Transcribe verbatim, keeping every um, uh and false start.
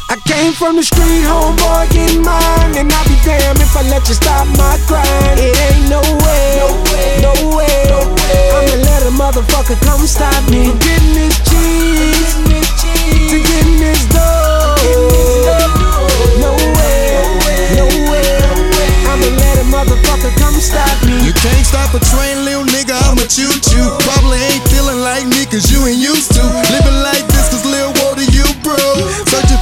I came from the street, homeboy, getting mine, and I'll be damned if I let you stop my grind. It ain't no way, no way, no way, no way. I'ma let a motherfucker come stop me from getting this cheese, to getting this dough. No way, no way, I'ma let a motherfucker come stop me. You can't stop a train, Lil